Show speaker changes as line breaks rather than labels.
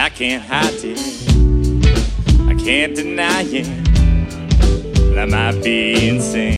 I can't hide it. I can't deny it. But I might be insane.